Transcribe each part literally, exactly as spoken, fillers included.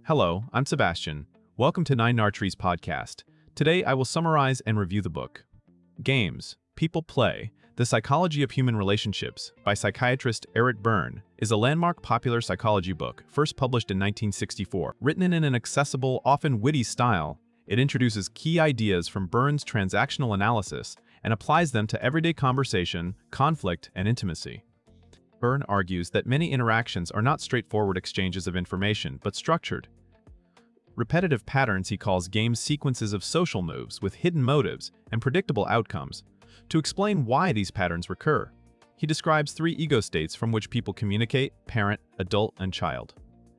Hello, I'm Sebastian. Welcome to Nine Nartrees podcast. Today I will summarize and review the book, Games, People Play, The Psychology of Human Relationships by psychiatrist Eric Berne is a landmark popular psychology book first published in nineteen sixty-four. Written in an accessible, often witty style, it introduces key ideas from Berne's transactional analysis and applies them to everyday conversation, conflict, and intimacy. Berne argues that many interactions are not straightforward exchanges of information, but structured. Repetitive patterns he calls games sequences of social moves with hidden motives and predictable outcomes. To explain why these patterns recur, he describes three ego states from which people communicate: parent, adult, and child,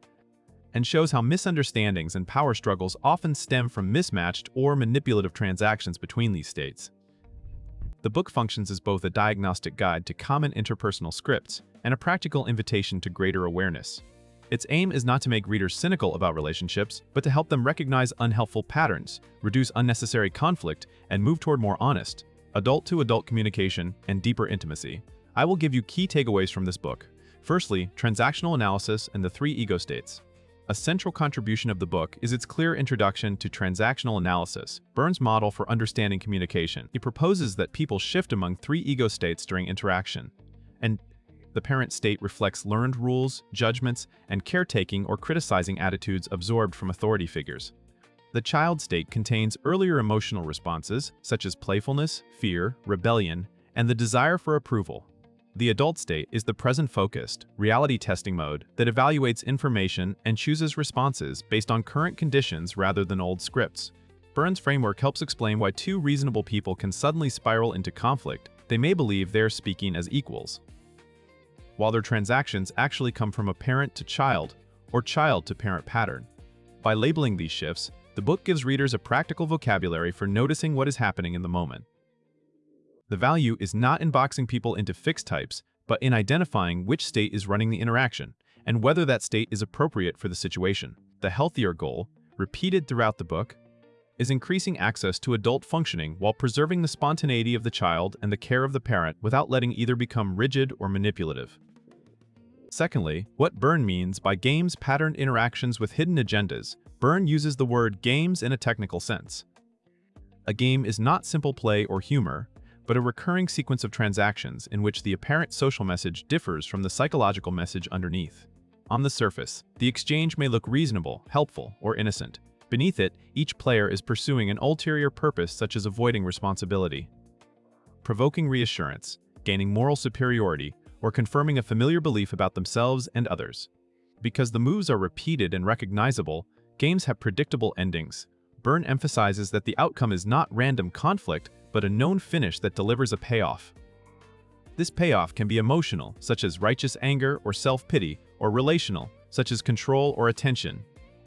and shows how misunderstandings and power struggles often stem from mismatched or manipulative transactions between these states. The book functions as both a diagnostic guide to common interpersonal scripts and a practical invitation to greater awareness. Its aim is not to make readers cynical about relationships, but to help them recognize unhelpful patterns, reduce unnecessary conflict, and move toward more honest, adult-to-adult communication and deeper intimacy. I will give you key takeaways from this book. Firstly, transactional analysis and the three ego states. A central contribution of the book is its clear introduction to transactional analysis, Berne's model for understanding communication. He proposes that people shift among three ego states during interaction, and the parent state reflects learned rules, judgments, and caretaking or criticizing attitudes absorbed from authority figures. The child state contains earlier emotional responses, such as playfulness, fear, rebellion, and the desire for approval. The adult state is the present-focused, reality-testing mode that evaluates information and chooses responses based on current conditions rather than old scripts. Berne's framework helps explain why two reasonable people can suddenly spiral into conflict. They may believe they're speaking as equals, while their transactions actually come from a parent-to-child or child-to-parent pattern. By labeling these shifts, the book gives readers a practical vocabulary for noticing what is happening in the moment. The value is not in boxing people into fixed types, but in identifying which state is running the interaction and whether that state is appropriate for the situation. The healthier goal, repeated throughout the book, is increasing access to adult functioning while preserving the spontaneity of the child and the care of the parent without letting either become rigid or manipulative. Secondly, what Berne means by games patterned interactions with hidden agendas. Berne uses the word games in a technical sense. A game is not simple play or humor, but a recurring sequence of transactions in which the apparent social message differs from the psychological message underneath. On the surface, the exchange may look reasonable, helpful, or innocent. Beneath it, each player is pursuing an ulterior purpose such as avoiding responsibility, provoking reassurance, gaining moral superiority, or confirming a familiar belief about themselves and others. Because the moves are repeated and recognizable, games have predictable endings. Berne emphasizes that the outcome is not random conflict, but a known finish that delivers a payoff. This payoff can be emotional, such as righteous anger or self-pity, or relational, such as control or attention.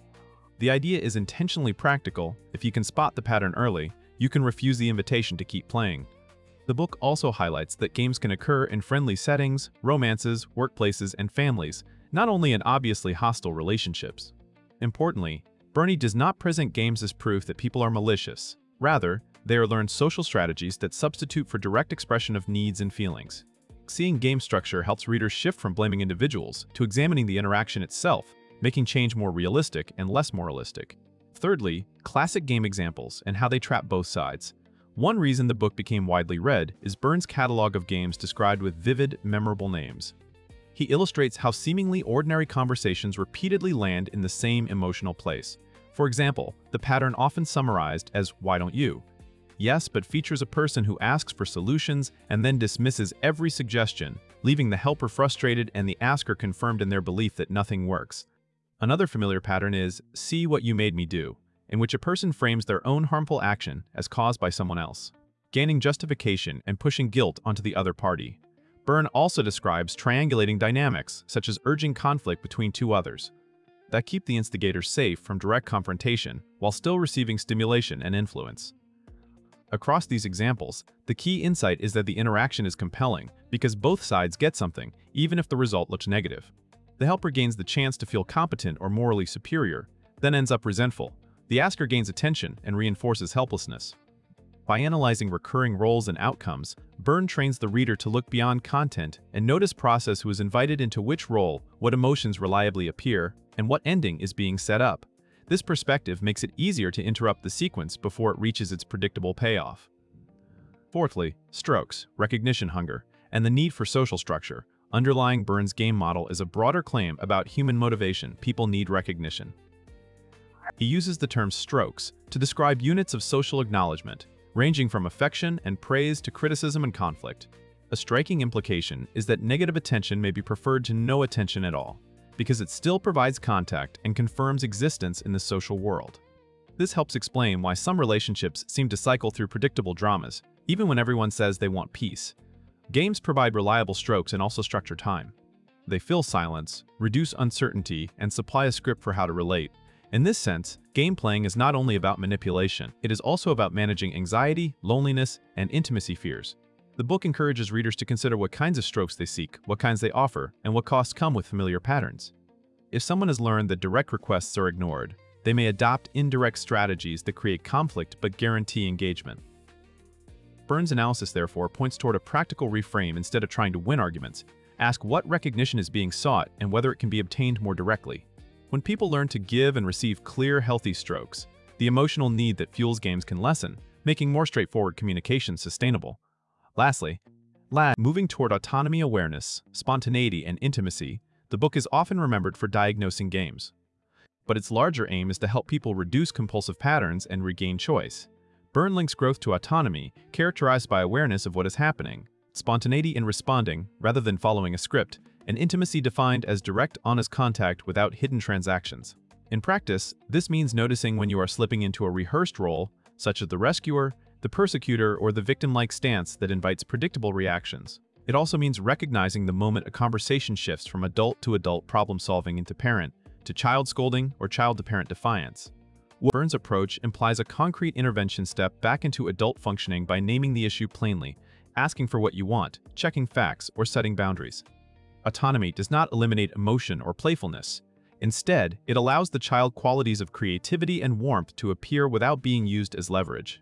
The idea is intentionally practical. If you can spot the pattern early, you can refuse the invitation to keep playing. The book also highlights that games can occur in friendly settings, romances, workplaces, and families, not only in obviously hostile relationships. Importantly, Berne does not present games as proof that people are malicious. Rather, they are learned social strategies that substitute for direct expression of needs and feelings. Seeing game structure helps readers shift from blaming individuals to examining the interaction itself, making change more realistic and less moralistic. Thirdly, classic game examples and how they trap both sides. One reason the book became widely read is Berne's catalog of games described with vivid, memorable names. He illustrates how seemingly ordinary conversations repeatedly land in the same emotional place. For example, the pattern often summarized as "why don't you?" Yes, but features a person who asks for solutions and then dismisses every suggestion, leaving the helper frustrated and the asker confirmed in their belief that nothing works. Another familiar pattern is "see what you made me do," in which a person frames their own harmful action as caused by someone else, gaining justification and pushing guilt onto the other party. Berne also describes triangulating dynamics, such as urging conflict between two others, that keep the instigator safe from direct confrontation while still receiving stimulation and influence. Across these examples, the key insight is that the interaction is compelling because both sides get something, even if the result looks negative. The helper gains the chance to feel competent or morally superior, then ends up resentful. The asker gains attention and reinforces helplessness. By analyzing recurring roles and outcomes, Berne trains the reader to look beyond content and notice process who is invited into which role, what emotions reliably appear, and what ending is being set up. This perspective makes it easier to interrupt the sequence before it reaches its predictable payoff. Fourthly, strokes, recognition hunger, and the need for social structure. Underlying Byrne's game model is a broader claim about human motivation. People need recognition. He uses the term strokes to describe units of social acknowledgement, ranging from affection and praise to criticism and conflict. A striking implication is that negative attention may be preferred to no attention at all, because it still provides contact and confirms existence in the social world. This helps explain why some relationships seem to cycle through predictable dramas, even when everyone says they want peace. Games provide reliable strokes and also structure time. They fill silence, reduce uncertainty, and supply a script for how to relate. In this sense, game playing is not only about manipulation, it is also about managing anxiety, loneliness, and intimacy fears. The book encourages readers to consider what kinds of strokes they seek, what kinds they offer, and what costs come with familiar patterns. If someone has learned that direct requests are ignored, they may adopt indirect strategies that create conflict but guarantee engagement. Byrne's analysis, therefore, points toward a practical reframe. Instead of trying to win arguments, ask what recognition is being sought and whether it can be obtained more directly. When people learn to give and receive clear, healthy strokes, the emotional need that fuels games can lessen, making more straightforward communication sustainable. Lastly, last, moving toward autonomy, awareness, spontaneity, and intimacy, the book is often remembered for diagnosing games. But its larger aim is to help people reduce compulsive patterns and regain choice. Byrne links growth to autonomy, characterized by awareness of what is happening, spontaneity in responding rather than following a script, and intimacy defined as direct, honest contact without hidden transactions. In practice, this means noticing when you are slipping into a rehearsed role, such as the rescuer, the persecutor, or the victim-like stance that invites predictable reactions. It also means recognizing the moment a conversation shifts from adult to adult problem-solving into parent, to child scolding, or child-to-parent defiance. Byrne's approach implies a concrete intervention step back into adult functioning by naming the issue plainly, asking for what you want, checking facts, or setting boundaries. Autonomy does not eliminate emotion or playfulness. Instead, it allows the child qualities of creativity and warmth to appear without being used as leverage.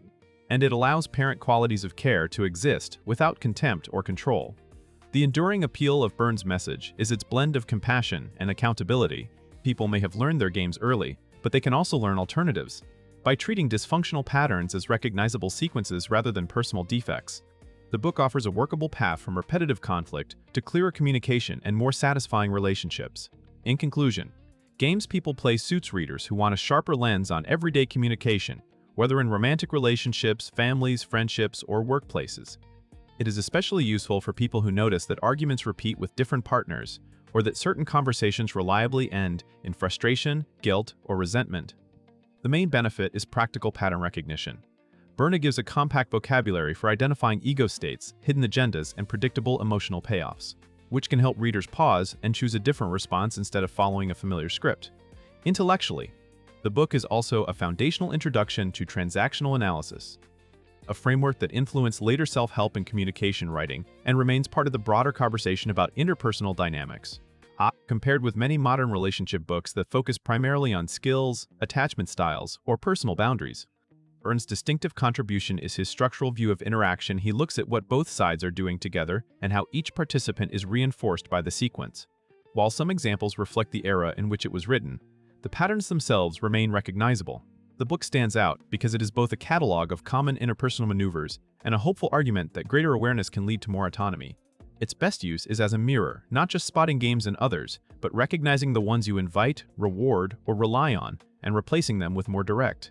And it allows parent qualities of care to exist without contempt or control. The enduring appeal of Byrne's message is its blend of compassion and accountability. People may have learned their games early, but they can also learn alternatives. By treating dysfunctional patterns as recognizable sequences rather than personal defects, the book offers a workable path from repetitive conflict to clearer communication and more satisfying relationships. In conclusion, Games People Play suits readers who want a sharper lens on everyday communication, whether in romantic relationships, families, friendships, or workplaces. It is especially useful for people who notice that arguments repeat with different partners, or that certain conversations reliably end in frustration, guilt, or resentment. The main benefit is practical pattern recognition. Byrne gives a compact vocabulary for identifying ego states, hidden agendas, and predictable emotional payoffs, which can help readers pause and choose a different response instead of following a familiar script. Intellectually, the book is also a foundational introduction to transactional analysis, a framework that influenced later self-help and communication writing and remains part of the broader conversation about interpersonal dynamics. Uh, compared with many modern relationship books that focus primarily on skills, attachment styles, or personal boundaries, Byrne's distinctive contribution is his structural view of interaction. He looks at what both sides are doing together and how each participant is reinforced by the sequence. While some examples reflect the era in which it was written, the patterns themselves remain recognizable. The book stands out because it is both a catalog of common interpersonal maneuvers and a hopeful argument that greater awareness can lead to more autonomy. Its best use is as a mirror, not just spotting games in others, but recognizing the ones you invite, reward, or rely on, and replacing them with more direct,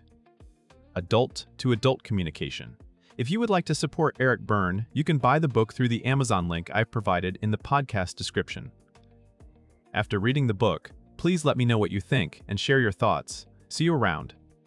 adult-to-adult communication. If you would like to support Eric Byrne, you can buy the book through the Amazon link I've provided in the podcast description. After reading the book, please let me know what you think and share your thoughts. See you around.